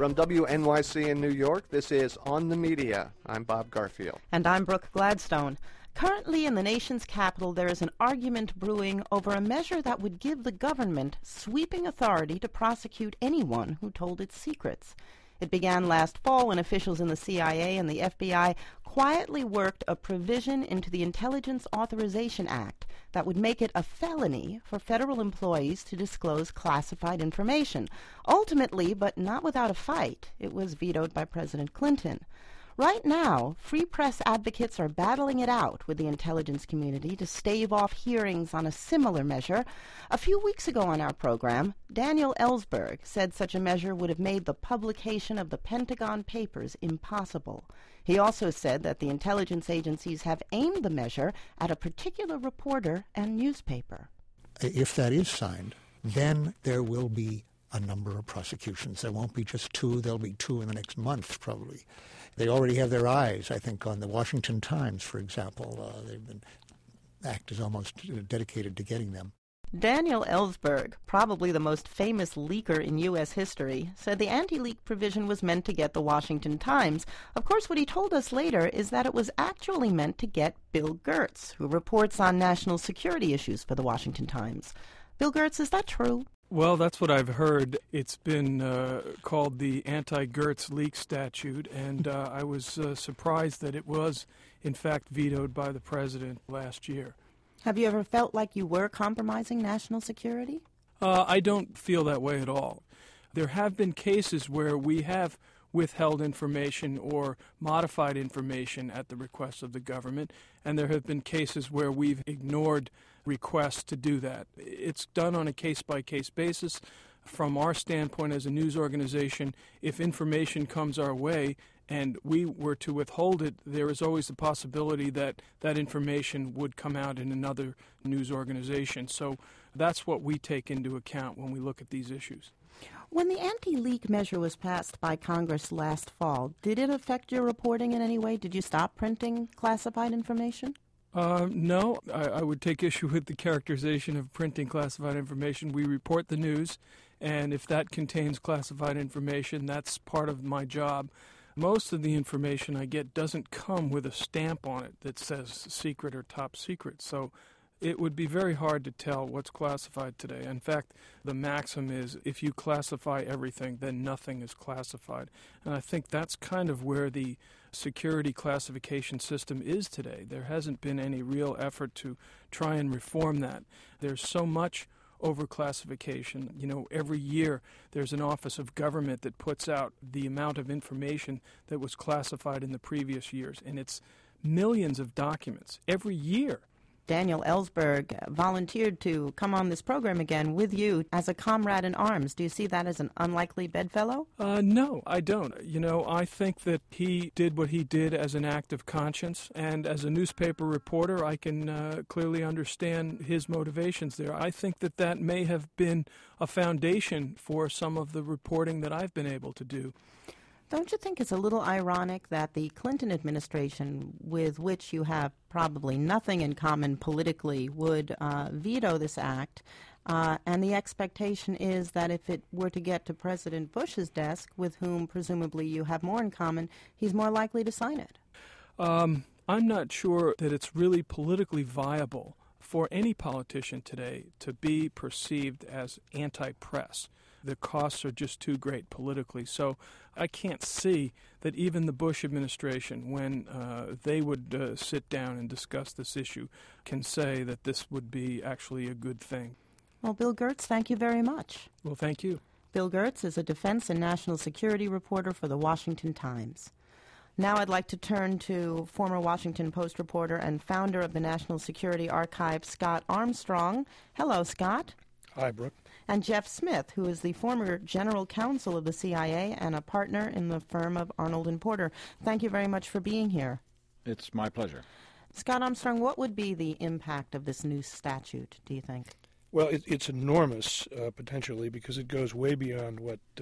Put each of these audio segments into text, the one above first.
From WNYC in New York, this is On the Media. I'm Bob Garfield. And I'm Brooke Gladstone. Currently in the nation's capital, there is an argument brewing over a measure that would give the government sweeping authority to prosecute anyone who told its secrets. It began last fall when officials in the CIA and the FBI quietly worked a provision into the Intelligence Authorization Act that would make it a felony for federal employees to disclose classified information. Ultimately, but not without a fight, it was vetoed by President Clinton. Right now, free press advocates are battling it out with the intelligence community to stave off hearings on a similar measure. A few weeks ago on our program, Daniel Ellsberg said such a measure would have made the publication of the Pentagon Papers impossible. He also said that the intelligence agencies have aimed the measure at a particular reporter and newspaper. If that is signed, then there will be a number of prosecutions. There won't be just two. There'll be two in the next month, probably. They already have their eyes, I think, on the Washington Times, for example. The act is almost dedicated to getting them. Daniel Ellsberg, probably the most famous leaker in U.S. history, said the anti-leak provision was meant to get the Washington Times. Of course, what he told us later is that it was actually meant to get Bill Gertz, who reports on national security issues for the Washington Times. Bill Gertz, is that true? Well, that's what I've heard. It's been called the anti-Gertz leak statute, and I was surprised that it was, in fact, vetoed by the president last year. Have you ever felt like you were compromising national security? I don't feel that way at all. There have been cases where we have withheld information or modified information at the request of the government, and there have been cases where we've ignored requests to do that. It's done on a case-by-case basis. From our standpoint as a news organization, if information comes our way and we were to withhold it, there is always the possibility that that information would come out in another news organization. So that's what we take into account when we look at these issues. When the anti-leak measure was passed by Congress last fall, did it affect your reporting in any way? Did you stop printing classified information? No, I would take issue with the characterization of printing classified information. We report the news, and if that contains classified information, that's part of my job. Most of the information I get doesn't come with a stamp on it that says secret or top secret, so it would be very hard to tell what's classified today. In fact, the maxim is if you classify everything, then nothing is classified. And I think that's kind of where the security classification system is today. There hasn't been any real effort to try and reform that. There's so much overclassification. You know, every year there's an office of government that puts out the amount of information that was classified in the previous years, and it's millions of documents every year. Daniel Ellsberg volunteered to come on this program again with you as a comrade in arms. Do you see that as an unlikely bedfellow? No, I don't. You know, I think that he did what he did as an act of conscience, and as a newspaper reporter, I can clearly understand his motivations there. I think that that may have been a foundation for some of the reporting that I've been able to do. Don't you think it's a little ironic that the Clinton administration, with which you have probably nothing in common politically, would veto this act, and the expectation is that if it were to get to President Bush's desk, with whom presumably you have more in common, he's more likely to sign it? I'm not sure that it's really politically viable for any politician today to be perceived as anti-press. The costs are just too great politically. So I can't see that even the Bush administration, when they would sit down and discuss this issue, can say that this would be actually a good thing. Well, Bill Gertz, thank you very much. Well, thank you. Bill Gertz is a defense and national security reporter for the Washington Times. Now I'd like to turn to former Washington Post reporter and founder of the National Security Archive, Scott Armstrong. Hello, Scott. Hi, Brooke. And Jeff Smith, who is the former general counsel of the CIA and a partner in the firm of Arnold & Porter. Thank you very much for being here. It's my pleasure. Scott Armstrong, what would be the impact of this new statute, do you think? Well, it's enormous, potentially, because it goes way beyond what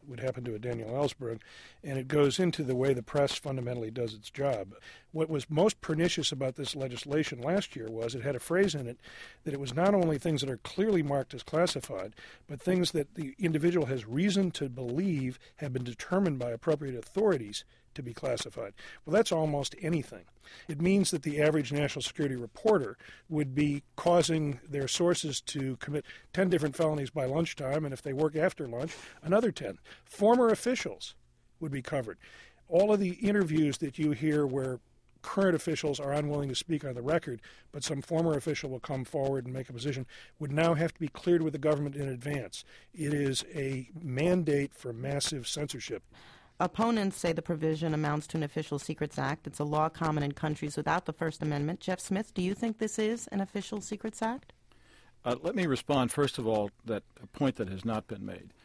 would happen to a Daniel Ellsberg, and it goes into the way the press fundamentally does its job. What was most pernicious about this legislation last year was it had a phrase in it that it was not only things that are clearly marked as classified, but things that the individual has reason to believe have been determined by appropriate authorities to be classified. Well, that's almost anything. It means that the average national security reporter would be causing their sources to commit 10 different felonies by lunchtime, and if they work after lunch, another 10. Former officials would be covered. All of the interviews that you hear where current officials are unwilling to speak on the record, but some former official will come forward and make a position, would now have to be cleared with the government in advance. It is a mandate for massive censorship. Opponents say the provision amounts to an Official Secrets Act. It's a law common in countries without the First Amendment. Jeff Smith, do you think this is an Official Secrets Act? Let me respond, first of all, that a point that has not been made.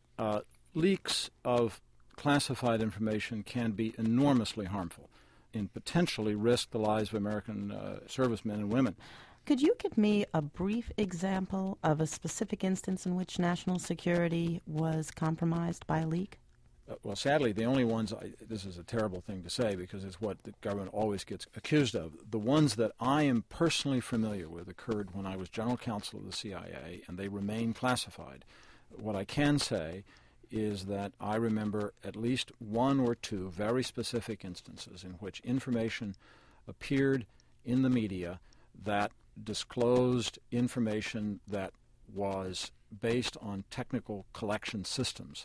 Leaks of classified information can be enormously harmful and potentially risk the lives of American servicemen and women. Could you give me a brief example of a specific instance in which national security was compromised by a leak? Well, sadly, the only ones, this is a terrible thing to say because it's what the government always gets accused of. The ones that I am personally familiar with occurred when I was general counsel of the CIA, and they remain classified. What I can say is that I remember at least one or two very specific instances in which information appeared in the media that disclosed information that was based on technical collection systems.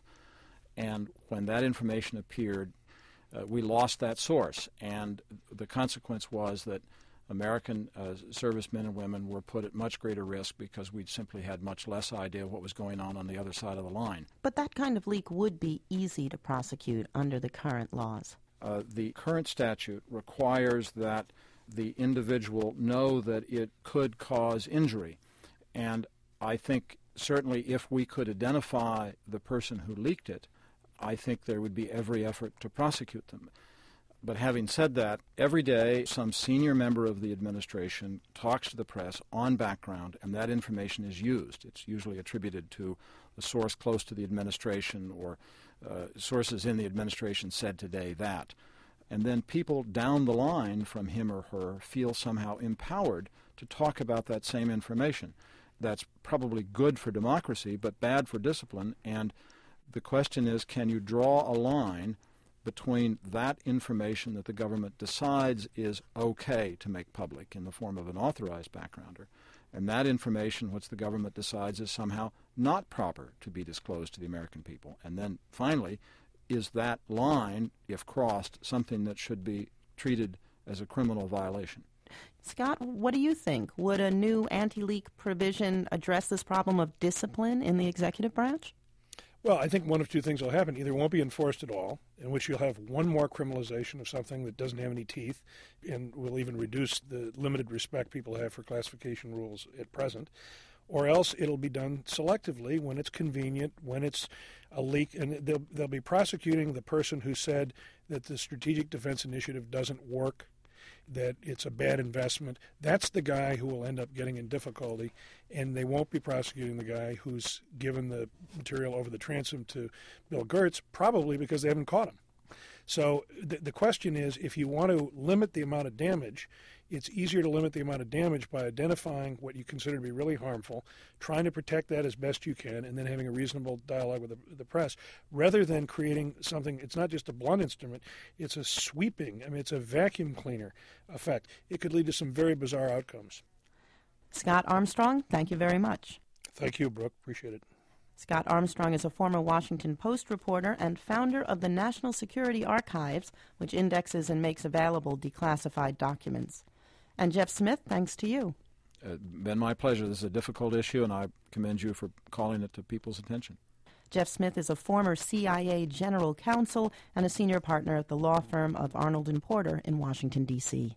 And when that information appeared, we lost that source. And the consequence was that American servicemen and women were put at much greater risk because we simply had much less idea of what was going on the other side of the line. But that kind of leak would be easy to prosecute under the current laws. The current statute requires that the individual know that it could cause injury. And I think certainly if we could identify the person who leaked it, I think there would be every effort to prosecute them. But having said that, every day some senior member of the administration talks to the press on background, and that information is used. It's usually attributed to a source close to the administration or sources in the administration said today that. And then people down the line from him or her feel somehow empowered to talk about that same information. That's probably good for democracy, but bad for discipline. And the question is, can you draw a line between that information that the government decides is okay to make public in the form of an authorized backgrounder, and that information which the government decides is somehow not proper to be disclosed to the American people? And then finally, is that line, if crossed, something that should be treated as a criminal violation? Scott, what do you think? Would a new anti-leak provision address this problem of discipline in the executive branch? Well, I think one of two things will happen. Either it won't be enforced at all, in which you'll have one more criminalization of something that doesn't have any teeth and will even reduce the limited respect people have for classification rules at present, or else it'll be done selectively when it's convenient, when it's a leak, and they'll be prosecuting the person who said that the Strategic Defense Initiative doesn't work, that it's a bad investment. That's the guy who will end up getting in difficulty, and they won't be prosecuting the guy who's given the material over the transom to Bill Gertz, probably because they haven't caught him. So the question is, if you want to limit the amount of damage, it's easier to limit the amount of damage by identifying what you consider to be really harmful, trying to protect that as best you can, and then having a reasonable dialogue with the press, rather than creating something. It's not just a blunt instrument, it's a sweeping, it's a vacuum cleaner effect. It could lead to some very bizarre outcomes. Scott Armstrong, thank you very much. Thank you, Brooke. Appreciate it. Scott Armstrong is a former Washington Post reporter and founder of the National Security Archives, which indexes and makes available declassified documents. And Jeff Smith, thanks to you. Been my pleasure. This is a difficult issue, and I commend you for calling it to people's attention. Jeff Smith is a former CIA general counsel and a senior partner at the law firm of Arnold & Porter in Washington, D.C.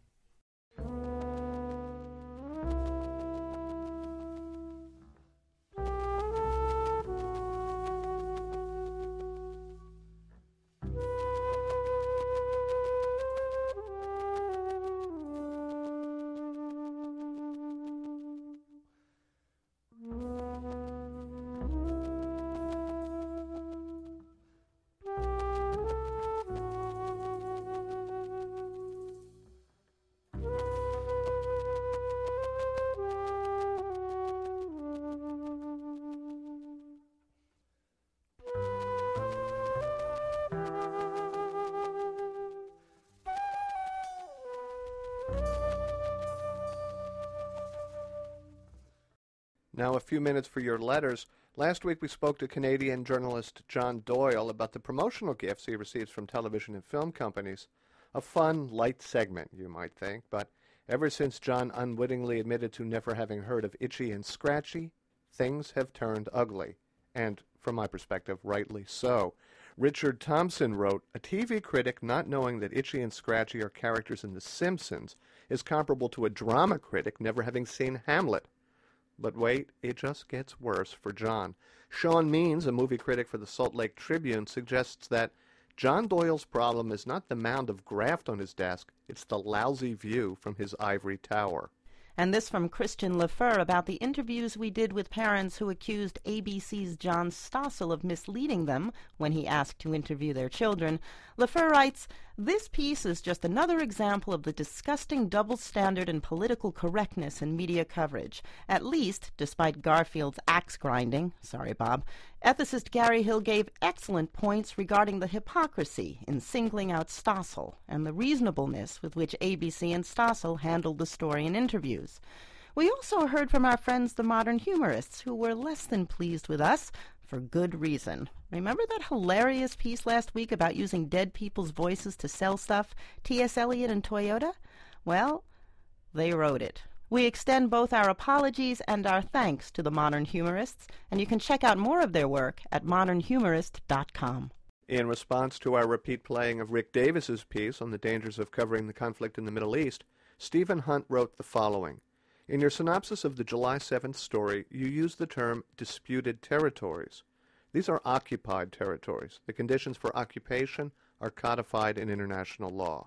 Now, a few minutes for your letters. Last week we spoke to Canadian journalist John Doyle about the promotional gifts he receives from television and film companies. A fun, light segment, you might think, but ever since John unwittingly admitted to never having heard of Itchy and Scratchy, things have turned ugly. And, from my perspective, rightly so. Richard Thompson wrote, "A TV critic not knowing that Itchy and Scratchy are characters in The Simpsons is comparable to a drama critic never having seen Hamlet." But wait, it just gets worse for John. Sean Means, a movie critic for the Salt Lake Tribune, suggests that John Doyle's problem is not the mound of graft on his desk, it's the lousy view from his ivory tower. And this from Christian Lefeur about the interviews we did with parents who accused ABC's John Stossel of misleading them when he asked to interview their children. Lefeur writes, "This piece is just another example of the disgusting double standard and political correctness in media coverage. At least, despite Garfield's axe grinding, sorry Bob, ethicist Gary Hill gave excellent points regarding the hypocrisy in singling out Stossel and the reasonableness with which ABC and Stossel handled the story in interviews. We also heard from our friends the modern humorists, who were less than pleased with us, for good reason. Remember that hilarious piece last week about using dead people's voices to sell stuff, T.S. Eliot and Toyota? Well, they wrote it. We extend both our apologies and our thanks to the modern humorists, and you can check out more of their work at modernhumorist.com. In response to our repeat playing of Rick Davis's piece on the dangers of covering the conflict in the Middle East, Stephen Hunt wrote the following. In your synopsis of the July 7th story, you use the term disputed territories. These are occupied territories. The conditions for occupation are codified in international law.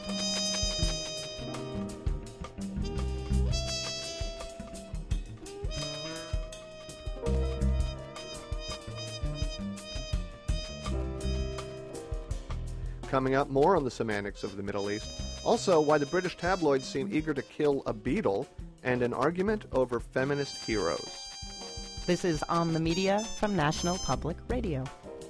Coming up, more on the semantics of the Middle East. Also, why the British tabloids seem eager to kill a beetle, and an argument over feminist heroes. This is On the Media from National Public Radio.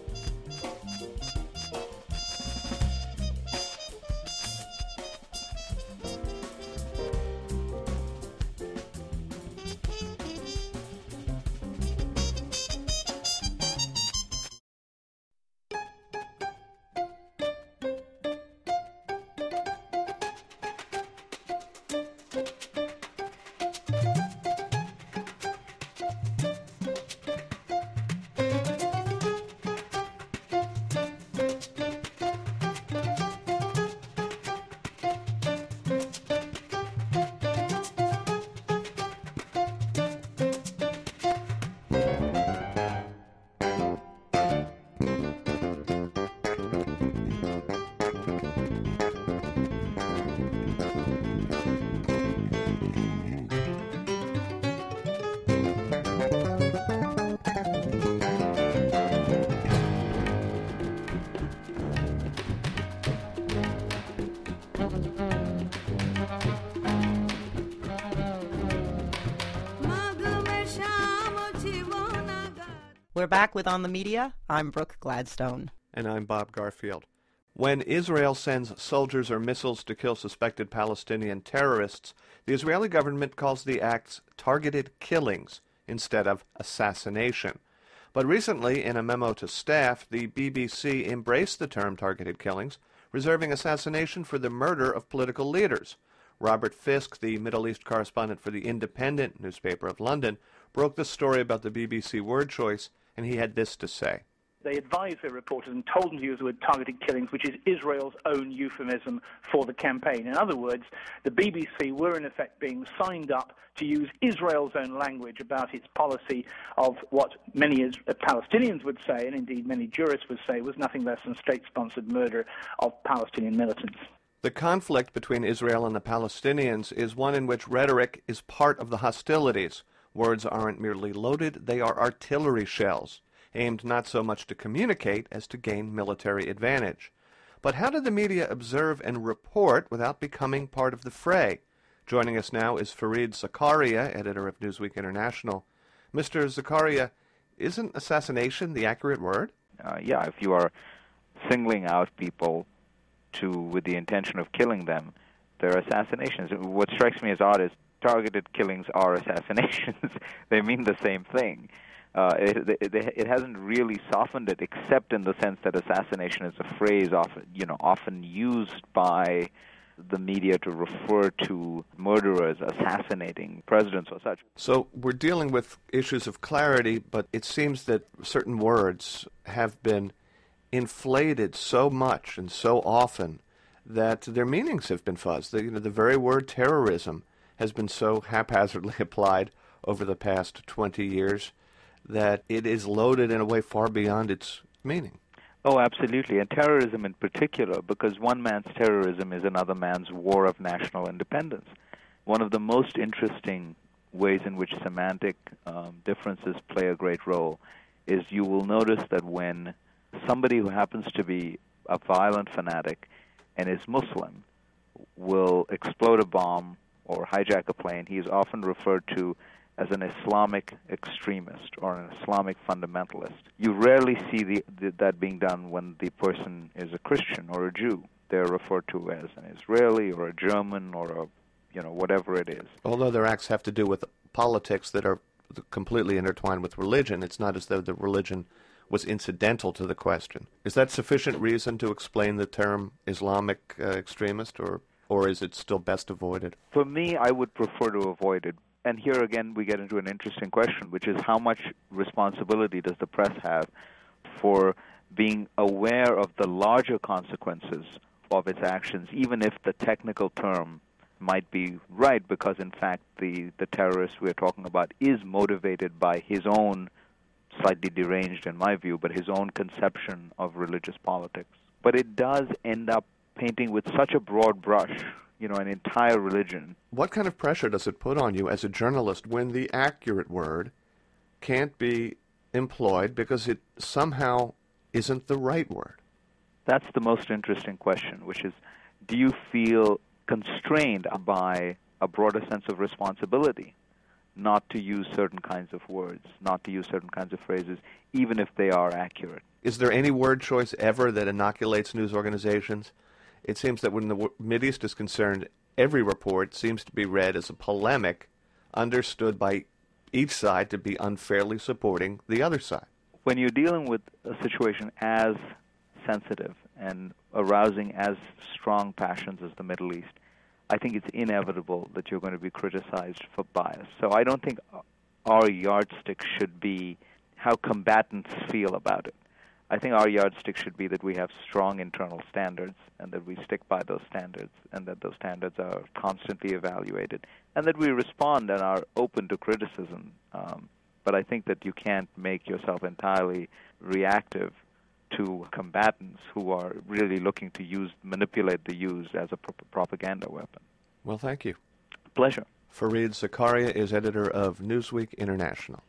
We're back with On the Media. I'm Brooke Gladstone. And I'm Bob Garfield. When Israel sends soldiers or missiles to kill suspected Palestinian terrorists, the Israeli government calls the acts targeted killings instead of assassination. But recently, in a memo to staff, the BBC embraced the term targeted killings, reserving assassination for the murder of political leaders. Robert Fisk, the Middle East correspondent for the Independent newspaper of London, broke the story about the BBC word choice, and he had this to say. They advised their reporters and told them to use the word targeted killings, which is Israel's own euphemism for the campaign. In other words, the BBC were in effect being signed up to use Israel's own language about its policy of what many Palestinians would say, and indeed many jurists would say, was nothing less than state-sponsored murder of Palestinian militants. The conflict between Israel and the Palestinians is one in which rhetoric is part of the hostilities. Words aren't merely loaded, they are artillery shells, aimed not so much to communicate as to gain military advantage. But how do the media observe and report without becoming part of the fray? Joining us now is Fareed Zakaria, editor of Newsweek International. Mr. Zakaria, isn't assassination the accurate word? Yeah, if you are singling out people with the intention of killing them, they're assassinations. What strikes me as odd is targeted killings are assassinations. They mean the same thing. It hasn't really softened it, except in the sense that assassination is a phrase often used by the media to refer to murderers assassinating presidents or such. So we're dealing with issues of clarity, but it seems that certain words have been inflated so much and so often that their meanings have been fuzzed. The very word terrorism has been so haphazardly applied over the past 20 years that it is loaded in a way far beyond its meaning. Oh, absolutely. And terrorism in particular, because one man's terrorism is another man's war of national independence. One of the most interesting ways in which semantic differences play a great role is you will notice that when somebody who happens to be a violent fanatic and is Muslim will explode a bomb or hijack a plane, he is often referred to as an Islamic extremist or an Islamic fundamentalist. You rarely see that being done when the person is a Christian or a Jew. They're referred to as an Israeli or a German or whatever it is. Although their acts have to do with politics that are completely intertwined with religion, it's not as though the religion was incidental to the question. Is that sufficient reason to explain the term Islamic extremist, or is it still best avoided? For me, I would prefer to avoid it. And here again we get into an interesting question, which is how much responsibility does the press have for being aware of the larger consequences of its actions, even if the technical term might be right, because in fact the terrorist we're talking about is motivated by his own, slightly deranged in my view, but his own conception of religious politics. But it does end up painting with such a broad brush, an entire religion. What kind of pressure does it put on you as a journalist when the accurate word can't be employed because it somehow isn't the right word? That's the most interesting question, which is, do you feel constrained by a broader sense of responsibility not to use certain kinds of words, not to use certain kinds of phrases, even if they are accurate? Is there any word choice ever that inoculates news organizations? It seems that when the Mideast is concerned, every report seems to be read as a polemic understood by each side to be unfairly supporting the other side. When you're dealing with a situation as sensitive and arousing as strong passions as the Middle East, I think it's inevitable that you're going to be criticized for bias. So I don't think our yardstick should be how combatants feel about it. I think our yardstick should be that we have strong internal standards and that we stick by those standards and that those standards are constantly evaluated and that we respond and are open to criticism. But I think that you can't make yourself entirely reactive to combatants who are really looking to manipulate the use as a propaganda weapon. Well, thank you. Pleasure. Fareed Zakaria is editor of Newsweek International.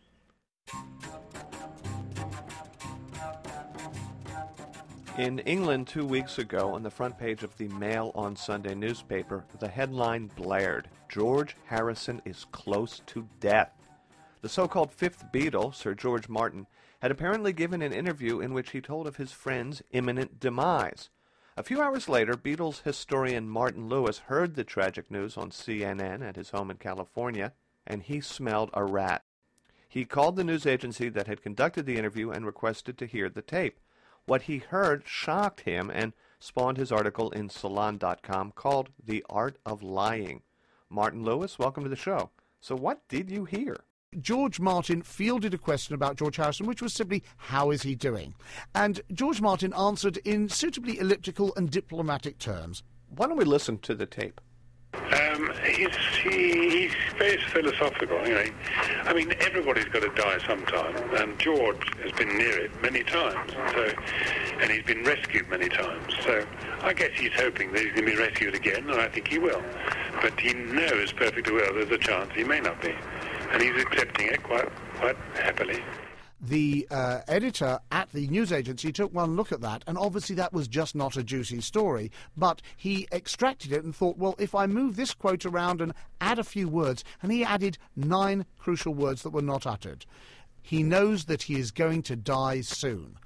In England 2 weeks ago, on the front page of the Mail on Sunday newspaper, the headline blared, "George Harrison is close to death." The so-called fifth Beatle, Sir George Martin, had apparently given an interview in which he told of his friend's imminent demise. A few hours later, Beatles historian Martin Lewis heard the tragic news on CNN at his home in California, and he smelled a rat. He called the news agency that had conducted the interview and requested to hear the tape. What he heard shocked him and spawned his article in Salon.com called The Art of Lying. Martin Lewis, welcome to the show. So what did you hear? George Martin fielded a question about George Harrison, which was simply, how is he doing? And George Martin answered in suitably elliptical and diplomatic terms. Why don't we listen to the tape? He's very philosophical, I mean, everybody's got to die sometime, and George has been near it many times, and he's been rescued many times. So I guess he's hoping that he's going to be rescued again, and I think he will. But he knows perfectly well there's a chance he may not be, and he's accepting it quite happily. The editor at the news agency took one look at that, and obviously that was just not a juicy story, but he extracted it and thought, well, if I move this quote around and add a few words, and he added 9 crucial words that were not uttered. He knows that he is going to die soon.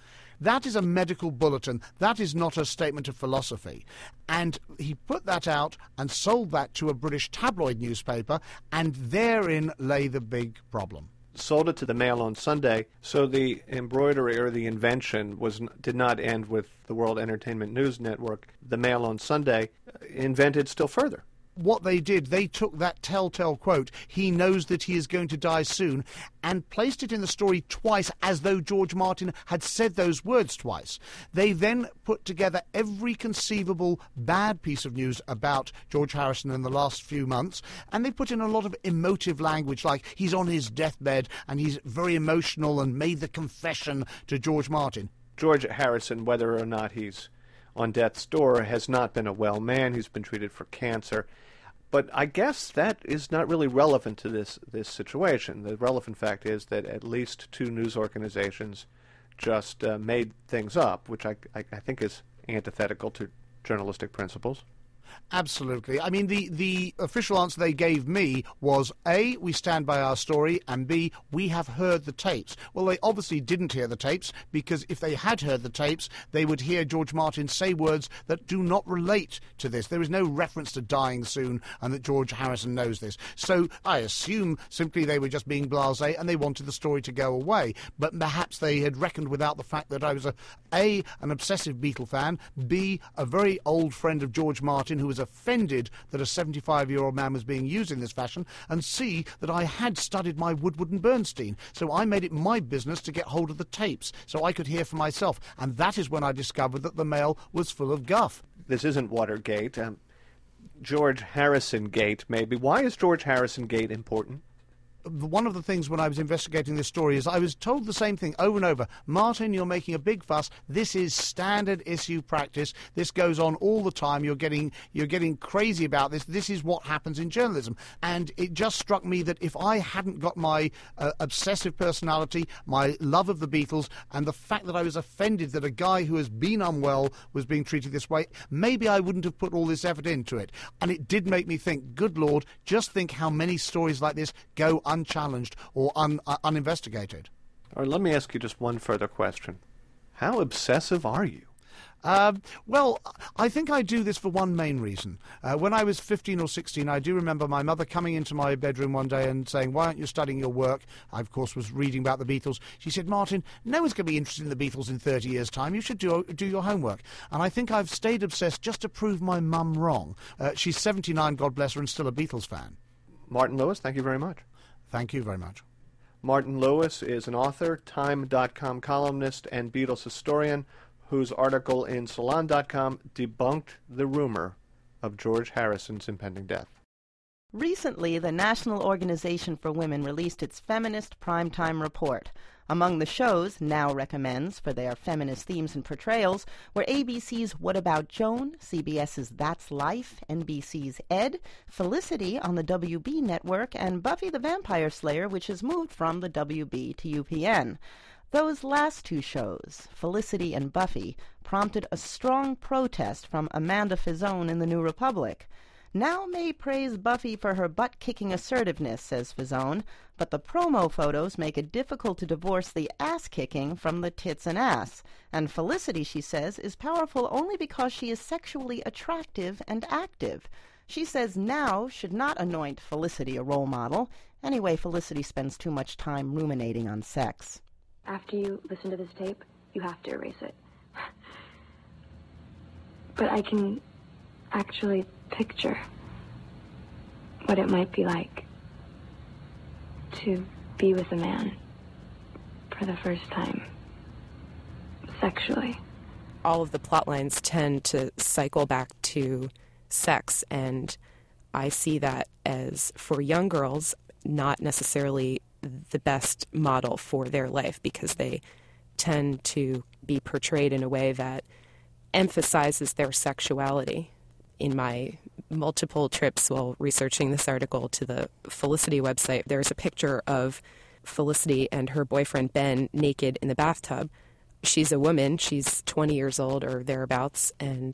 That is a medical bulletin. That is not a statement of philosophy. And he put that out and sold that to a British tabloid newspaper, and therein lay the big problem. Sold it to the Mail on Sunday, so the embroidery or the invention did not end with the World Entertainment News Network. The Mail on Sunday invented still further. What they did, they took that telltale quote, "He knows that he is going to die soon," and placed it in the story twice as though George Martin had said those words twice. They then put together every conceivable bad piece of news about George Harrison in the last few months, and they put in a lot of emotive language, like he's on his deathbed and he's very emotional and made the confession to George Martin. George Harrison, whether or not he's on death's door, has not been a well man. He's been treated for cancer. But I guess that is not really relevant to this situation. The relevant fact is that at least two news organizations just made things up, which I think is antithetical to journalistic principles. Absolutely. I mean, the official answer they gave me was, A, we stand by our story, and B, we have heard the tapes. Well, they obviously didn't hear the tapes, because if they had heard the tapes, they would hear George Martin say words that do not relate to this. There is no reference to dying soon, and that George Harrison knows this. So I assume simply they were just being blasé, and they wanted the story to go away. But perhaps they had reckoned without the fact that I was A, an obsessive Beatle fan, B, a very old friend of George Martin, who was offended that a 75-year-old man was being used in this fashion, and C, that I had studied my Woodward and Bernstein. So I made it my business to get hold of the tapes so I could hear for myself. And that is when I discovered that the Mail was full of guff. This isn't Watergate. George Harrison Gate, maybe. Why is George Harrison Gate important? One of the things when I was investigating this story is I was told the same thing over and over. Martin, you're making a big fuss. This is standard issue practice. This goes on all the time. You're getting crazy about this. This is what happens in journalism. And it just struck me that if I hadn't got my obsessive personality, my love of the Beatles, and the fact that I was offended that a guy who has been unwell was being treated this way, maybe I wouldn't have put all this effort into it. And it did make me think, good Lord, just think how many stories like this go unchallenged or uninvestigated. All right, let me ask you just one further question. How obsessive are you? Well, I think I do this for one main reason. When I was 15 or 16, I do remember my mother coming into my bedroom one day and saying, "Why aren't you studying your work?" I, of course, was reading about the Beatles. She said, "Martin, no one's going to be interested in the Beatles in 30 years' time. You should do your homework." And I think I've stayed obsessed just to prove my mum wrong. She's 79, God bless her, and still a Beatles fan. Martin Lewis, thank you very much. Thank you very much. Martin Lewis is an author, Time.com columnist, and Beatles historian whose article in Salon.com debunked the rumor of George Harrison's impending death. Recently, the National Organization for Women released its Feminist Primetime Report. Among the shows Now recommends for their feminist themes and portrayals were ABC's What About Joan, CBS's That's Life, NBC's Ed, Felicity on the WB network, and Buffy the Vampire Slayer, which has moved from the WB to UPN. Those last two shows, Felicity and Buffy, prompted a strong protest from Amanda Fizone in the New Republic. Now may praise Buffy for her butt-kicking assertiveness, says Fizone, but the promo photos make it difficult to divorce the ass-kicking from the tits and ass. And Felicity, she says, is powerful only because she is sexually attractive and active. She says Now should not anoint Felicity a role model. Anyway, Felicity spends too much time ruminating on sex. After you listen to this tape, you have to erase it. But I can actually picture what it might be like to be with a man for the first time, sexually. All of the plot lines tend to cycle back to sex, and I see that as, for young girls, not necessarily the best model for their life, because they tend to be portrayed in a way that emphasizes their sexuality. In my multiple trips while researching this article to the Felicity website, there's a picture of Felicity and her boyfriend Ben naked in the bathtub. She's a woman, she's 20 years old or thereabouts, and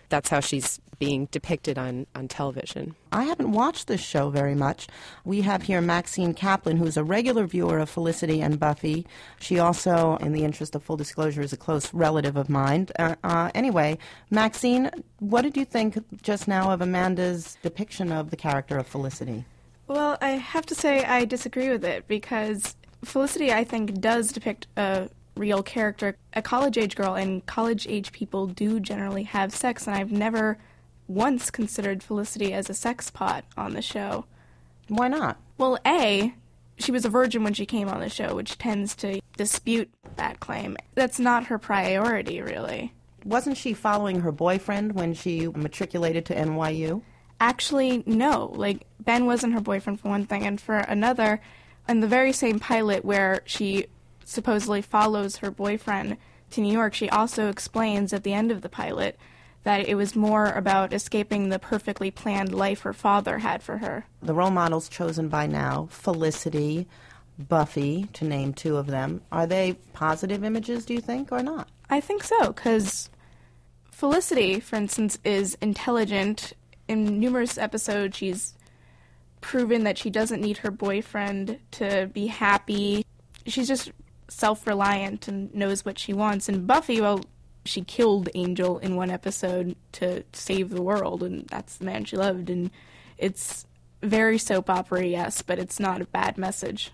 that's how she's being depicted on television. I haven't watched this show very much. We have here Maxine Kaplan, who's a regular viewer of Felicity and Buffy. She also, in the interest of full disclosure, is a close relative of mine. Anyway, Maxine, what did you think just now of Amanda's depiction of the character of Felicity? Well, I have to say I disagree with it, because Felicity, I think, does depict a real character, a college-age girl, and college-age people do generally have sex, and I've never once considered Felicity as a sex pot on the show. Why not? Well, A, she was a virgin when she came on the show, which tends to dispute that claim. That's not her priority, really. Wasn't she following her boyfriend when she matriculated to NYU? Actually, no. Like, Ben wasn't her boyfriend, for one thing, and for another, in the very same pilot where she supposedly follows her boyfriend to New York, she also explains at the end of the pilot that it was more about escaping the perfectly planned life her father had for her. The role models chosen by now, Felicity, Buffy, to name two of them, are they positive images, do you think, or not? I think so, because Felicity, for instance, is intelligent. In numerous episodes, she's proven that she doesn't need her boyfriend to be happy. She's just self-reliant and knows what she wants. And Buffy, well, she killed Angel in one episode to save the world, and that's the man she loved. And it's very soap opera, yes, but it's not a bad message.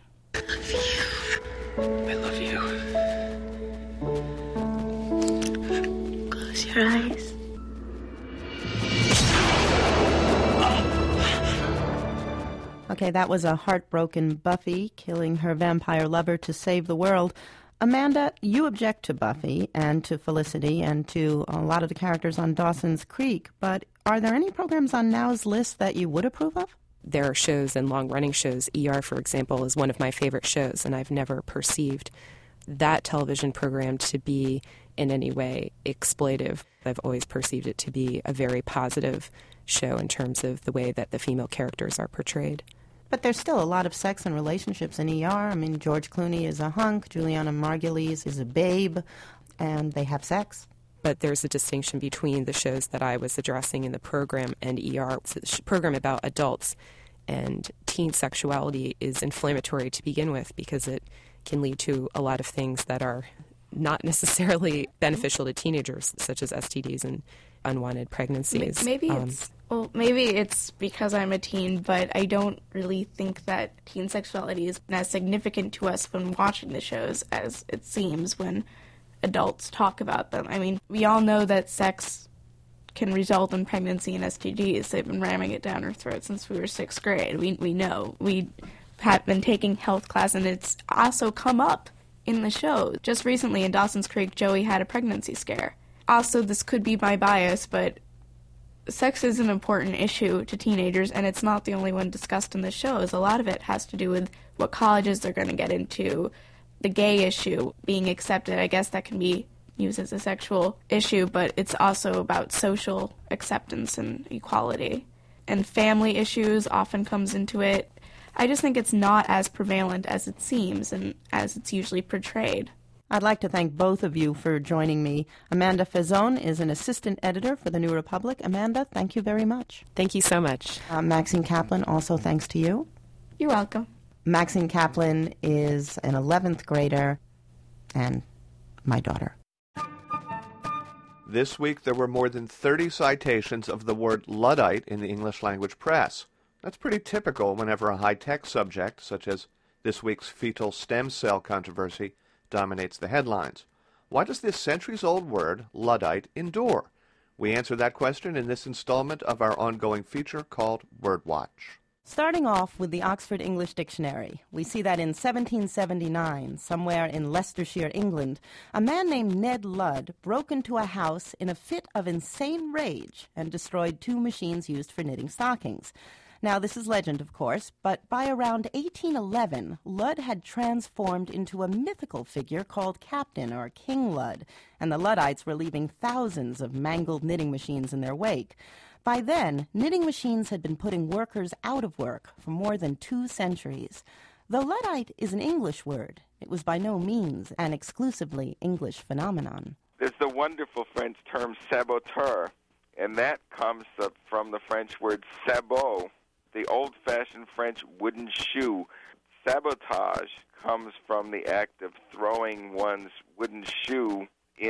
I love you. Close your eyes. Okay, that was a heartbroken Buffy killing her vampire lover to save the world. Amanda, you object to Buffy and to Felicity and to a lot of the characters on Dawson's Creek, but are there any programs on Now's list that you would approve of? There are shows and long-running shows. ER, for example, is one of my favorite shows, and I've never perceived that television program to be in any way exploitive. I've always perceived it to be a very positive show in terms of the way that the female characters are portrayed. But there's still a lot of sex and relationships in ER. I mean, George Clooney is a hunk, Juliana Margulies is a babe, and they have sex. But there's a distinction between the shows that I was addressing in the program and ER. It's a program about adults, and teen sexuality is inflammatory to begin with because it can lead to a lot of things that are not necessarily beneficial to teenagers, such as STDs and unwanted pregnancies. Maybe it's because I'm a teen, but I don't really think that teen sexuality is as significant to us when watching the shows as it seems when adults talk about them. I mean, we all know that sex can result in pregnancy and STDs. They've been ramming it down our throats since we were 6th grade. We know. We have been taking health class, and it's also come up in the show. Just recently in Dawson's Creek, Joey had a pregnancy scare. Also, this could be my bias, but sex is an important issue to teenagers, and it's not the only one discussed in the shows. A lot of it has to do with what colleges they're going to get into, the gay issue being accepted. I guess that can be used as a sexual issue, but it's also about social acceptance and equality. And family issues often comes into it. I just think it's not as prevalent as it seems and as it's usually portrayed. I'd like to thank both of you for joining me. Amanda Faison is an assistant editor for The New Republic. Amanda, thank you very much. Thank you so much. Maxine Kaplan, also thanks to you. You're welcome. Maxine Kaplan is an 11th grader and my daughter. This week there were more than 30 citations of the word Luddite in the English language press. That's pretty typical whenever a high-tech subject, such as this week's fetal stem cell controversy, dominates the headlines. Why does this centuries-old word, Luddite, endure? We answer that question in this installment of our ongoing feature called Word Watch. Starting off with the Oxford English Dictionary, we see that in 1779, somewhere in Leicestershire, England, a man named Ned Ludd broke into a house in a fit of insane rage and destroyed 2 machines used for knitting stockings. Now, this is legend, of course, but by around 1811, Ludd had transformed into a mythical figure called Captain or King Ludd, and the Luddites were leaving thousands of mangled knitting machines in their wake. By then, knitting machines had been putting workers out of work for more than 2 centuries. Though Luddite is an English word, it was by no means an exclusively English phenomenon. There's the wonderful French term saboteur, and that comes from the French word sabot, the old-fashioned French wooden shoe. Sabotage comes from the act of throwing one's wooden shoe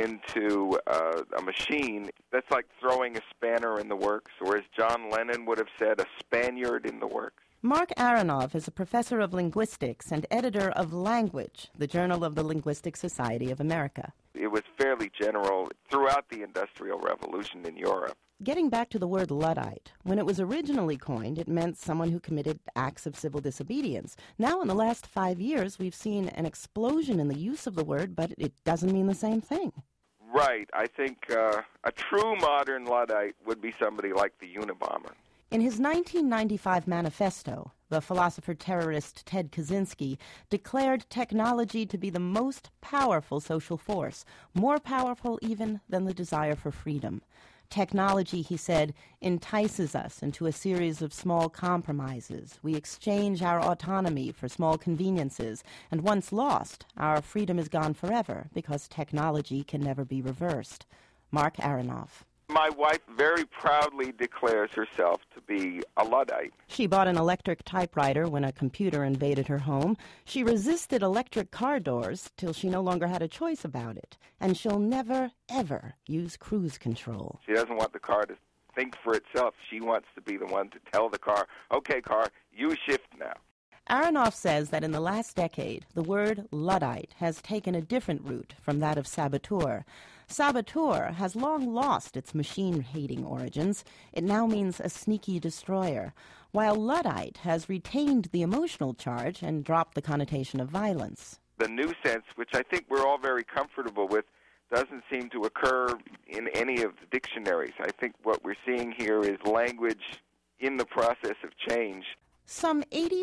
into a machine. That's like throwing a spanner in the works, or as John Lennon would have said, a Spaniard in the works. Mark Aronoff is a professor of linguistics and editor of Language, the journal of the Linguistic Society of America. It was fairly general throughout the Industrial Revolution in Europe. Getting back to the word Luddite, when it was originally coined, it meant someone who committed acts of civil disobedience. Now, in the last 5 years, we've seen an explosion in the use of the word, but it doesn't mean the same thing. Right. I think a true modern Luddite would be somebody like the Unabomber. In his 1995 manifesto, the philosopher-terrorist Ted Kaczynski declared technology to be the most powerful social force, more powerful even than the desire for freedom. Technology, he said, entices us into a series of small compromises. We exchange our autonomy for small conveniences, and once lost, our freedom is gone forever because technology can never be reversed. Mark Aronoff. My wife very proudly declares herself to be a Luddite. She bought an electric typewriter when a computer invaded her home. She resisted electric car doors till she no longer had a choice about it. And she'll never, ever use cruise control. She doesn't want the car to think for itself. She wants to be the one to tell the car, okay, car, you shift now. Aronoff says that in the last decade, the word Luddite has taken a different route from that of saboteur. Saboteur has long lost its machine-hating origins. It now means a sneaky destroyer, while Luddite has retained the emotional charge and dropped the connotation of violence. The new sense, which I think we're all very comfortable with, doesn't seem to occur in any of the dictionaries. I think what we're seeing here is language in the process of change. Some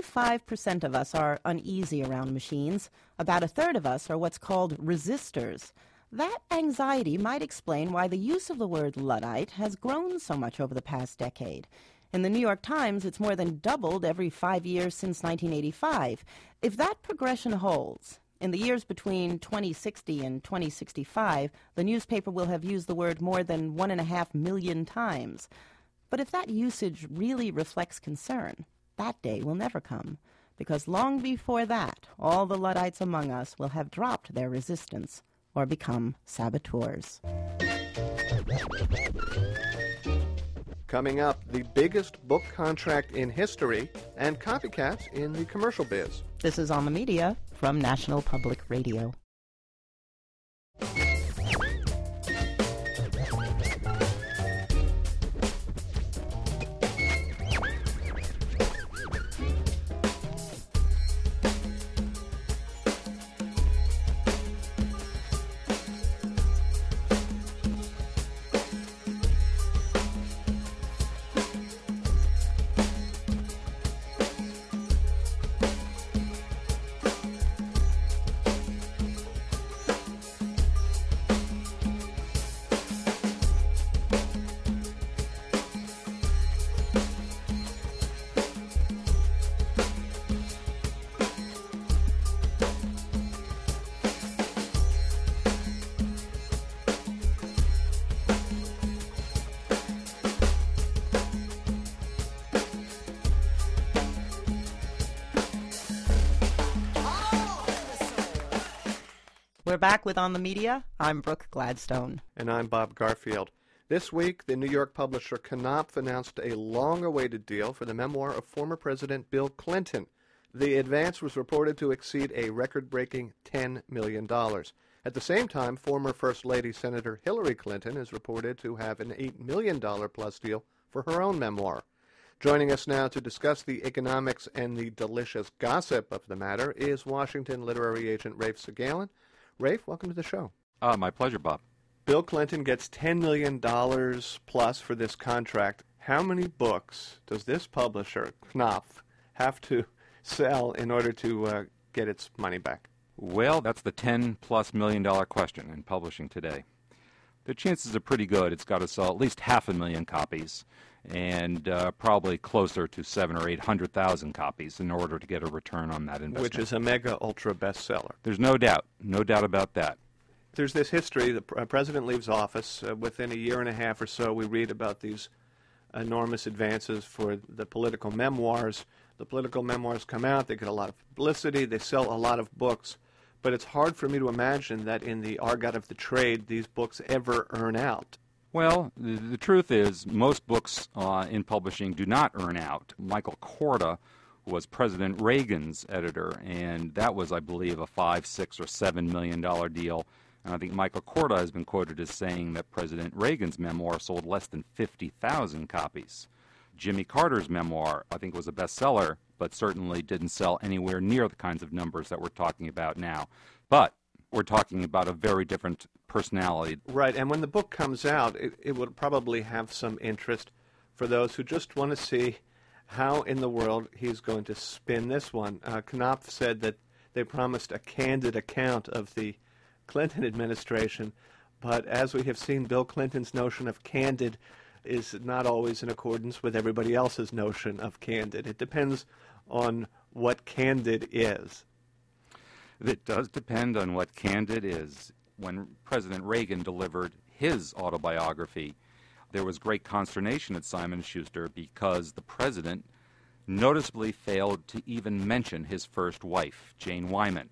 85% of us are uneasy around machines. About a third of us are what's called resistors. That anxiety might explain why the use of the word Luddite has grown so much over the past decade. In the New York Times, it's more than doubled every 5 years since 1985. If that progression holds, in the years between 2060 and 2065, the newspaper will have used the word more than 1.5 million times. But if that usage really reflects concern, that day will never come, because long before that, all the Luddites among us will have dropped their resistance or become saboteurs. Coming up, the biggest book contract in history and copycats in the commercial biz. This is On the Media from National Public Radio. We're back with On the Media. I'm Brooke Gladstone. And I'm Bob Garfield. This week, the New York publisher Knopf announced a long-awaited deal for the memoir of former President Bill Clinton. The advance was reported to exceed a record-breaking $10 million. At the same time, former First Lady Senator Hillary Clinton is reported to have an $8 million plus deal for her own memoir. Joining us now to discuss the economics and the delicious gossip of the matter is Washington literary agent Rafe Sagalen. Rafe, welcome to the show. My pleasure, Bob. Bill Clinton gets $10 million plus for this contract. How many books does this publisher, Knopf, have to sell in order to get its money back? Well, that's the $10+ million question in publishing today. The chances are pretty good. It's got to sell at least 500,000 copies and probably closer to 700,000 or 800,000 copies in order to get a return on that investment. Which is a mega ultra bestseller. There's no doubt about that. There's this history. The president leaves office. Within a year and a half or so, we read about these enormous advances for the political memoirs. The political memoirs come out. They get a lot of publicity. They sell a lot of books. But it's hard for me to imagine that in the argot of the trade, these books ever earn out. Well, the truth is most books in publishing do not earn out. Michael Korda was President Reagan's editor, and that was, I believe, a $5, $6, or $7 million deal. And I think Michael Korda has been quoted as saying that President Reagan's memoir sold less than 50,000 copies. Jimmy Carter's memoir, I think, was a bestseller, but certainly didn't sell anywhere near the kinds of numbers that we're talking about now. But we're talking about a very different personality. Right, and when the book comes out, it will probably have some interest for those who just want to see how in the world he's going to spin this one. Knopf said that they promised a candid account of the Clinton administration, but as we have seen, Bill Clinton's notion of candid is not always in accordance with everybody else's notion of candid. It depends on what candid is. It does depend on what candid is. When President Reagan delivered his autobiography, there was great consternation at Simon & Schuster because the president noticeably failed to even mention his first wife, Jane Wyman.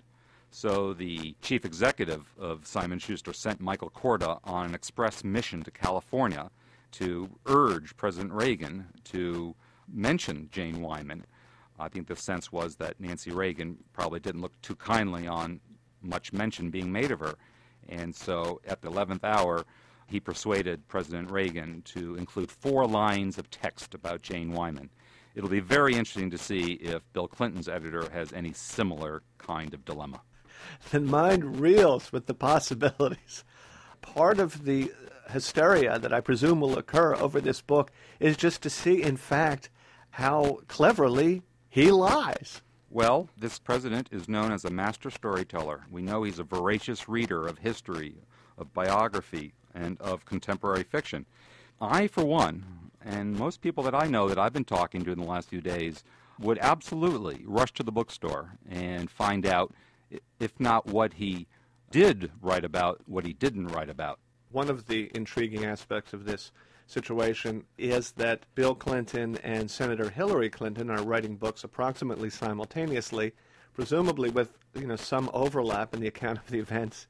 So the chief executive of Simon & Schuster sent Michael Korda on an express mission to California to urge President Reagan to mention Jane Wyman. I think the sense was that Nancy Reagan probably didn't look too kindly on much mention being made of her. And so at the 11th hour, he persuaded President Reagan to include 4 lines of text about Jane Wyman. It'll be very interesting to see if Bill Clinton's editor has any similar kind of dilemma. The mind reels with the possibilities. Part of the hysteria that I presume will occur over this book is just to see, in fact, how cleverly he lies. Well, this president is known as a master storyteller. We know he's a voracious reader of history, of biography, and of contemporary fiction. I, for one, and most people that I know that I've been talking to in the last few days, would absolutely rush to the bookstore and find out, if not what he did write about, what he didn't write about. One of the intriguing aspects of this situation is that Bill Clinton and Senator Hillary Clinton are writing books approximately simultaneously, presumably with some overlap in the account of the events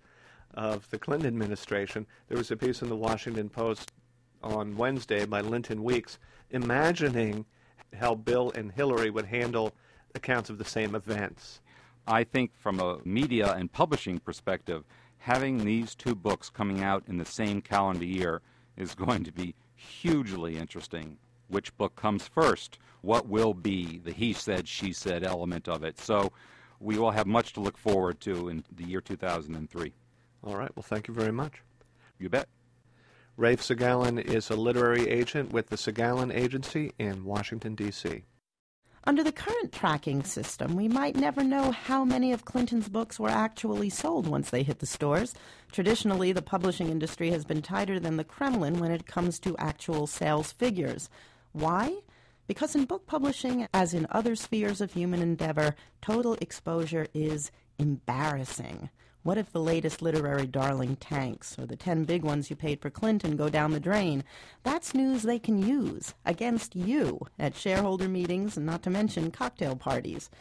of the Clinton administration. There was a piece in the Washington Post on Wednesday by Linton Weeks imagining how Bill and Hillary would handle accounts of the same events. I think from a media and publishing perspective, having these 2 books coming out in the same calendar year is going to be hugely interesting. Which book comes first? What will be the he said, she said element of it? So we will have much to look forward to in the year 2003. All right. Well, thank you very much. You bet. Rafe Sagallon is a literary agent with the Sagallon Agency in Washington, D.C. Under the current tracking system, we might never know how many of Clinton's books were actually sold once they hit the stores. Traditionally, the publishing industry has been tighter than the Kremlin when it comes to actual sales figures. Why? Because in book publishing, as in other spheres of human endeavor, total exposure is embarrassing. What if the latest literary darling tanks, or the 10 big ones you paid for Clinton, go down the drain? That's news they can use against you at shareholder meetings, and not to mention cocktail parties.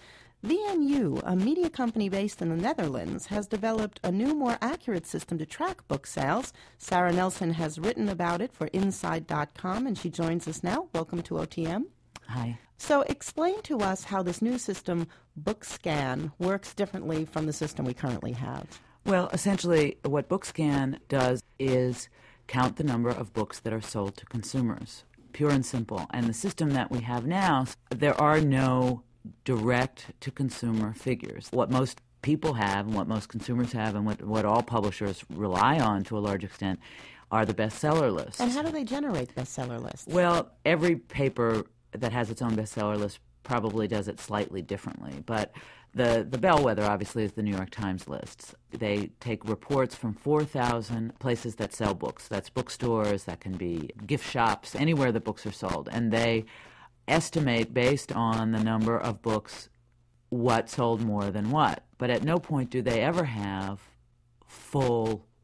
VNU, a media company based in the Netherlands, has developed a new, more accurate system to track book sales. Sarah Nelson has written about it for Inside.com, and she joins us now. Welcome to OTM. Hi. So explain to us how this new system, BookScan, works differently from the system we currently have. Well, essentially, what BookScan does is count the number of books that are sold to consumers, pure and simple. And the system that we have now, there are no direct-to-consumer figures. What most people have and what most consumers have and what all publishers rely on to a large extent are the bestseller lists. And how do they generate bestseller lists? Well, every paper that has its own bestseller list probably does it slightly differently. But the bellwether, obviously, is the New York Times lists. They take reports from 4,000 places that sell books. That's bookstores, that can be gift shops, anywhere that books are sold. And they estimate, based on the number of books, what sold more than what. But at no point do they ever have full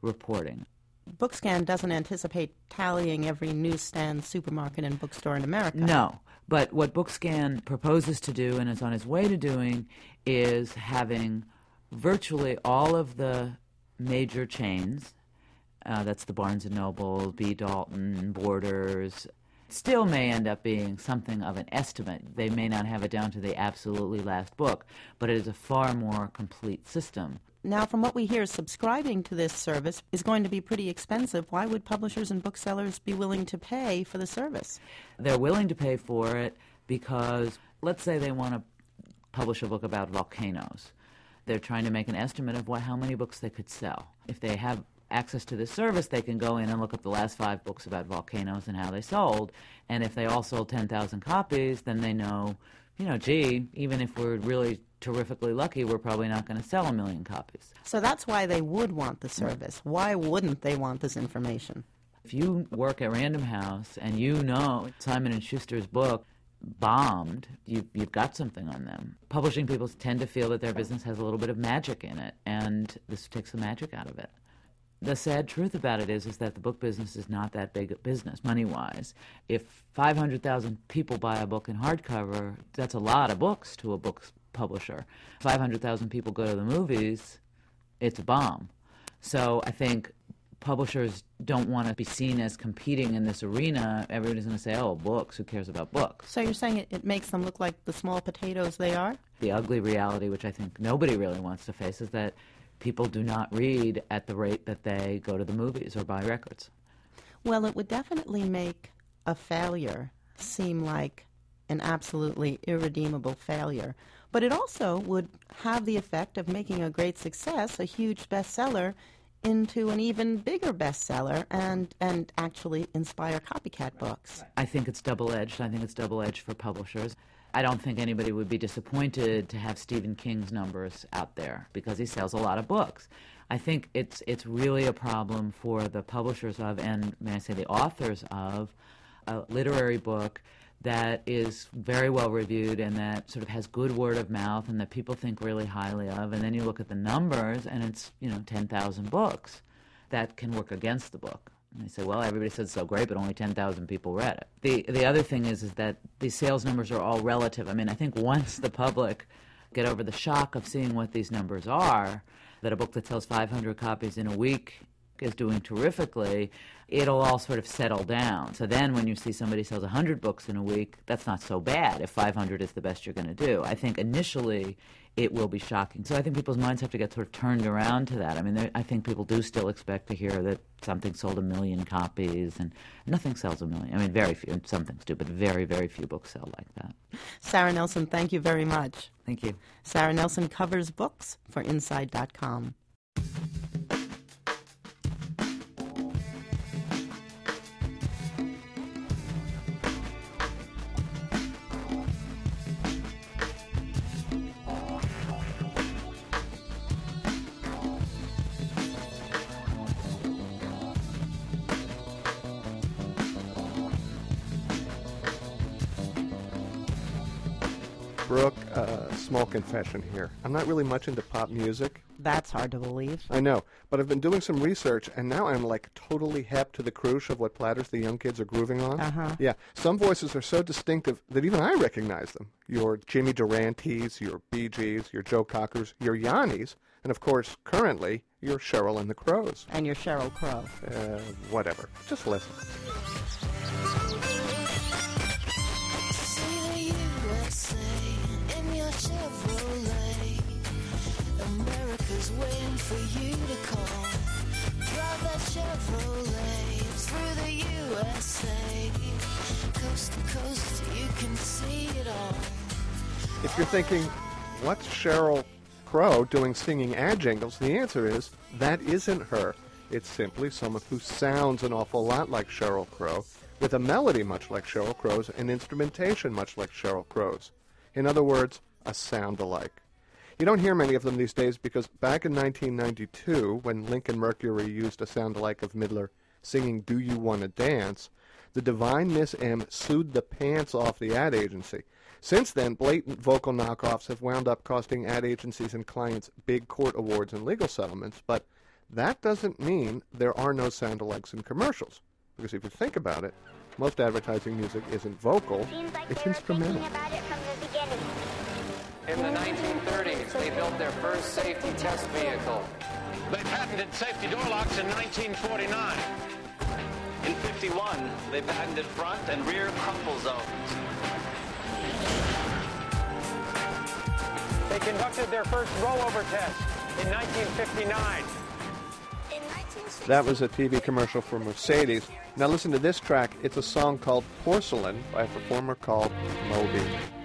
reporting. Bookscan doesn't anticipate tallying every newsstand, supermarket, and bookstore in America. No, but what Bookscan proposes to do and is on its way to doing is having virtually all of the major chains, that's the Barnes & Noble, B. Dalton, Borders, still may end up being something of an estimate. They may not have it down to the absolutely last book, but it is a far more complete system. Now, from what we hear, subscribing to this service is going to be pretty expensive. Why would publishers and booksellers be willing to pay for the service? They're willing to pay for it because, let's say they want to publish a book about volcanoes. They're trying to make an estimate of how many books they could sell. If they have access to this service, they can go in and look up the last 5 books about volcanoes and how they sold. And if they all sold 10,000 copies, then they know, gee, even if we're really terrifically lucky, we're probably not going to sell 1 million copies. So that's why they would want the service. Why wouldn't they want this information? If you work at Random House and you know Simon & Schuster's book bombed, you've got something on them. Publishing people tend to feel that their business has a little bit of magic in it, and this takes the magic out of it. The sad truth about it is that the book business is not that big a business, money-wise. If 500,000 people buy a book in hardcover, that's a lot of books to a book publisher. 500,000 people go to the movies, it's a bomb. So I think publishers don't want to be seen as competing in this arena. Everybody's going to say, oh, books, who cares about books? So you're saying it makes them look like the small potatoes they are? The ugly reality, which I think nobody really wants to face, is that people do not read at the rate that they go to the movies or buy records. Well, it would definitely make a failure seem like an absolutely irredeemable failure. But it also would have the effect of making a great success, a huge bestseller, into an even bigger bestseller and actually inspire copycat books. I think it's double-edged. I think it's double-edged for publishers. I don't think anybody would be disappointed to have Stephen King's numbers out there because he sells a lot of books. I think it's really a problem for the publishers of, and may I say the authors of, a literary book that is very well reviewed and that sort of has good word of mouth and that people think really highly of, and then you look at the numbers and it's 10,000 books. That can work against the book. And they say, well, everybody said it's so great, but only 10,000 people read it. The other thing is that these sales numbers are all relative. I mean, I think once the public get over the shock of seeing what these numbers are, that a book that sells 500 copies in a week is doing terrifically, it'll all sort of settle down. So then when you see somebody sells 100 books in a week, that's not so bad if 500 is the best you're going to do. I think initially it will be shocking. So I think people's minds have to get sort of turned around to that. I mean, I think people do still expect to hear that something sold 1 million copies, and nothing sells 1 million. I mean, very few, and some things do, but very, very few books sell like that. Sarah Nelson, thank you very much. Thank you. Sarah Nelson covers books for Inside.com. Brooke, small confession here. I'm not really much into pop music. That's hard to believe. I know, but I've been doing some research, and now I'm like totally hep to the cruise of what platters the young kids are grooving on. Uh-huh. Yeah, some voices are so distinctive that even I recognize them. Your Jimmy Durantes, your Bee Gees, your Joe Cockers, your Yannis, and of course, currently, your Sheryl and the Crows. And your Sheryl Crow. Whatever. Just listen. America's waiting for you to call. Drive that Chevrolet through the USA, coast to coast, you can see it all. If you're thinking, what's Sheryl Crow doing singing ad jingles, the answer is, that isn't her. It's simply someone who sounds an awful lot like Sheryl Crow, with a melody much like Sheryl Crow's and instrumentation much like Sheryl Crow's. In other words, a sound-alike. You don't hear many of them these days because back in 1992, when Lincoln Mercury used a sound-alike of Midler singing Do You Wanna Dance, the divine Miss M sued the pants off the ad agency. Since then, blatant vocal knockoffs have wound up costing ad agencies and clients big court awards and legal settlements, but that doesn't mean there are no sound-alikes in commercials. Because if you think about it, most advertising music isn't vocal, it's instrumental. In the 1930s, they built their first safety test vehicle. They patented safety door locks in 1949. In 51, they patented front and rear crumple zones. They conducted their first rollover test in 1959. That was a TV commercial for Mercedes. Now listen to this track. It's a song called Porcelain by a performer called Moby.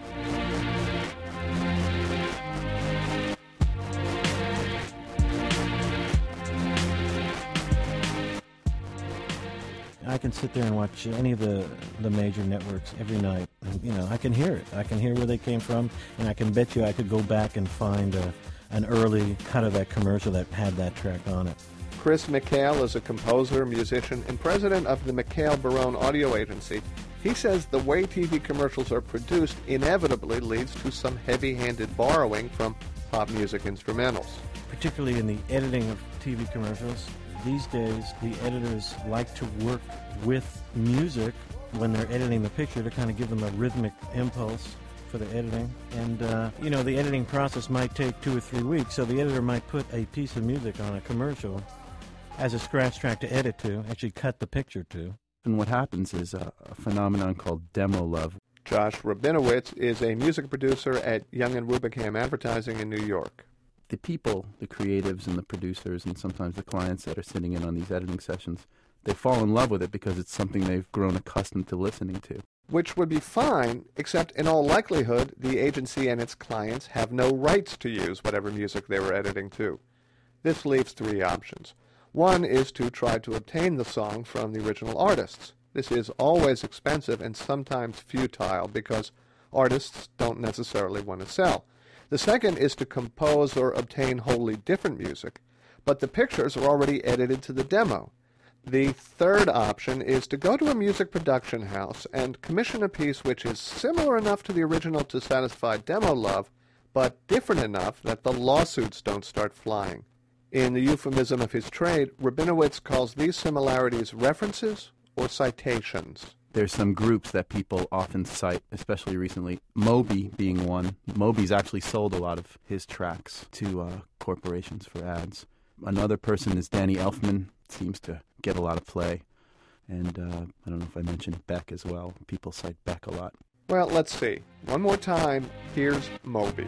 I can sit there and watch any of the major networks every night. And, you know, I can hear it. I can hear where they came from, and I can bet you I could go back and find an early cut of that commercial that had that track on it. Chris McHale is a composer, musician, and president of the McHale-Barone Audio Agency. He says the way TV commercials are produced inevitably leads to some heavy-handed borrowing from pop music instrumentals. Particularly in the editing of TV commercials, these days the editors like to work with music when they're editing the picture to kind of give them a rhythmic impulse for the editing. And, you know, the editing process might take 2 or 3 weeks, so the editor might put a piece of music on a commercial as a scratch track to edit to, actually cut the picture to. And what happens is a phenomenon called demo love. Josh Rabinowitz is a music producer at Young & Rubicam Advertising in New York. The people, the creatives and the producers and sometimes the clients that are sitting in on these editing sessions, they fall in love with it because it's something they've grown accustomed to listening to. Which would be fine, except in all likelihood, the agency and its clients have no rights to use whatever music they were editing to. This leaves 3 options. One is to try to obtain the song from the original artists. This is always expensive and sometimes futile because artists don't necessarily want to sell. The second is to compose or obtain wholly different music, but the pictures are already edited to the demo. The third option is to go to a music production house and commission a piece which is similar enough to the original to satisfy demo love, but different enough that the lawsuits don't start flying. In the euphemism of his trade, Rabinowitz calls these similarities references or citations. There's some groups that people often cite, especially recently, Moby being one. Moby's actually sold a lot of his tracks to corporations for ads. Another person is Danny Elfman, seems to get a lot of play. And I don't know if I mentioned Beck as well. People cite Beck a lot. Well, let's see. One more time, here's Moby.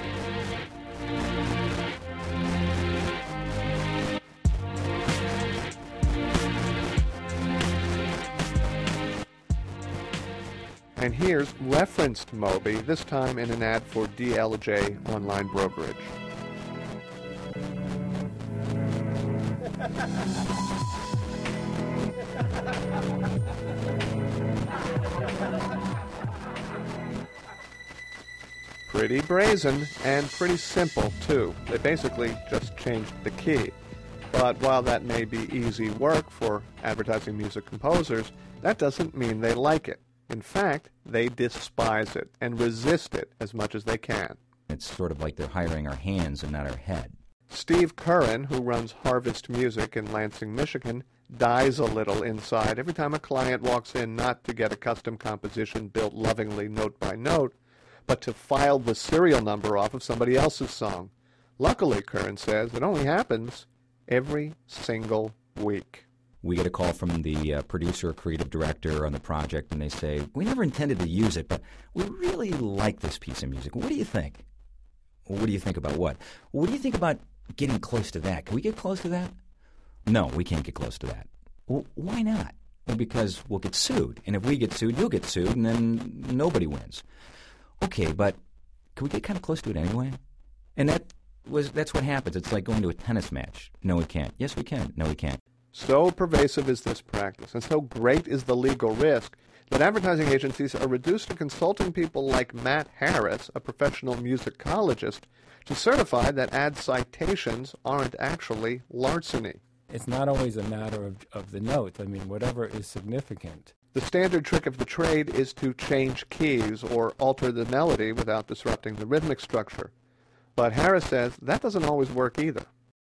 And here's referenced Moby, this time in an ad for DLJ Online Brokerage. Pretty brazen and pretty simple, too. They basically just changed the key. But while that may be easy work for advertising music composers, that doesn't mean they like it. In fact, they despise it and resist it as much as they can. It's sort of like they're hiring our hands and not our head. Steve Curran, who runs Harvest Music in Lansing, Michigan, dies a little inside every time a client walks in not to get a custom composition built lovingly note by note, but to file the serial number off of somebody else's song. Luckily, Curran says, it only happens every single week. We get a call from the producer or creative director on the project, and they say, we never intended to use it, but we really like this piece of music. What do you think? Well, what do you think about what? Well, what do you think about getting close to that? Can we get close to that? No, we can't get close to that. Well, why not? Well, because we'll get sued. And if we get sued, you'll get sued, and then nobody wins. Okay, but can we get kind of close to it anyway? And that's what happens. It's like going to a tennis match. No, we can't. Yes, we can. No, we can't. So pervasive is this practice, and so great is the legal risk, that advertising agencies are reduced to consulting people like Matt Harris, a professional musicologist, to certify that ad citations aren't actually larceny. It's not always a matter of the note. I mean, whatever is significant. The standard trick of the trade is to change keys or alter the melody without disrupting the rhythmic structure. But Harris says that doesn't always work either.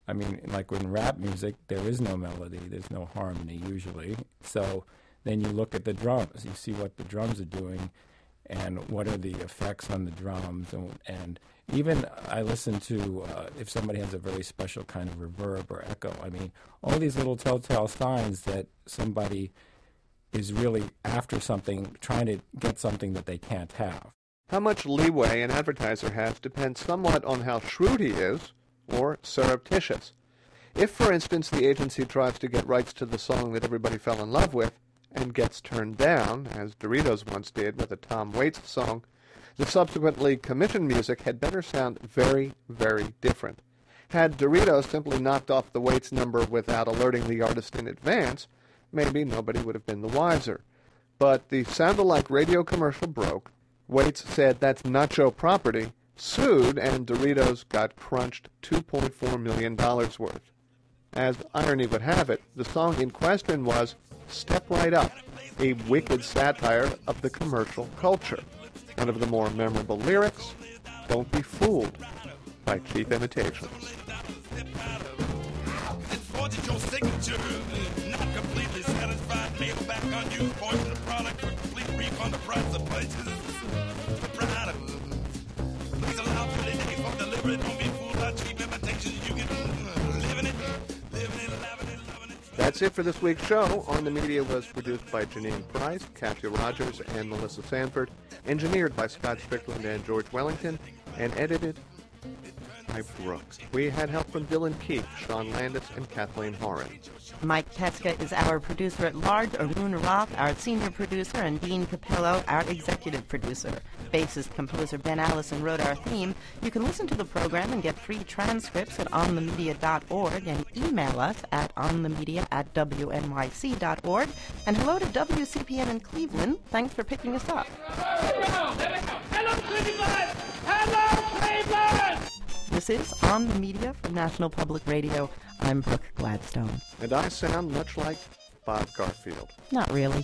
I mean, like in rap music, there is no melody, there's no harmony usually. So then you look at the drums, you see what the drums are doing and what are the effects on the drums. And even I listen to, if somebody has a very special kind of reverb or echo, I mean, all these little telltale signs that somebody is really after something, trying to get something that they can't have. How much leeway an advertiser has depends somewhat on how shrewd he is or surreptitious. If, for instance, the agency tries to get rights to the song that everybody fell in love with and gets turned down, as Doritos once did with a Tom Waits song, the subsequently commissioned music had better sound very, very different. Had Doritos simply knocked off the Waits number without alerting the artist in advance, maybe nobody would have been the wiser. But the sound-alike radio commercial broke. Waits said that's nacho property, sued, and Doritos got crunched $2.4 million worth. As irony would have it, the song in question was Step Right Up, a wicked satire of the commercial culture. One of the more memorable lyrics, don't be fooled by cheap imitations. Your signature, not completely satisfied, mail back on you, poison the product for complete refund of price of places. Please allow 30 days for delivery, don't be fooled by cheap imitations, you get living it, loving it. That's it for this week's show. On the Media was produced by Janine Price, Kathy Rogers, and Melissa Sanford, engineered by Scott Strickland and George Wellington, and edited by Brooks. We had help from Dylan Keith, Sean Landis, and Kathleen Horan. Mike Tetzka is our producer at large, Arun Roth, our senior producer, and Dean Capello, our executive producer. Bassist composer Ben Allison wrote our theme. You can listen to the program and get free transcripts at onthemedia.org and email us at onthemedia@wnyc.org. And hello to WCPN in Cleveland. Thanks for picking us up. Hello, Cleveland! Hello, Cleveland! This is On the Media for National Public Radio. I'm Brooke Gladstone. And I sound much like Bob Garfield. Not really.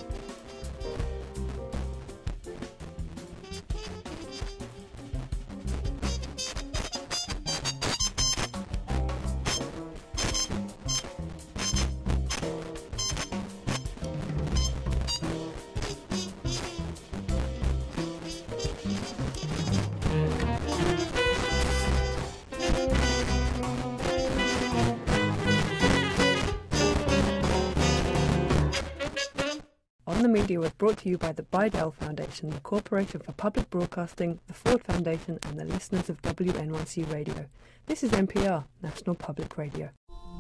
On the Media was brought to you by the Bidell Foundation, the Corporation for Public Broadcasting, the Ford Foundation, and the listeners of WNYC Radio. This is NPR, National Public Radio.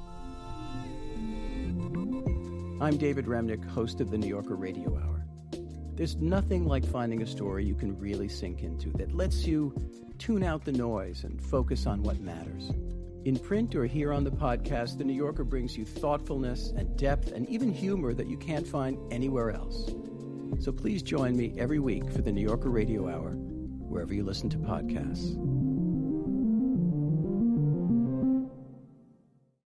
I'm David Remnick, host of the New Yorker Radio Hour. There's nothing like finding a story you can really sink into that lets you tune out the noise and focus on what matters. In print or here on the podcast, The New Yorker brings you thoughtfulness and depth and even humor that you can't find anywhere else. So please join me every week for the New Yorker Radio Hour, wherever you listen to podcasts.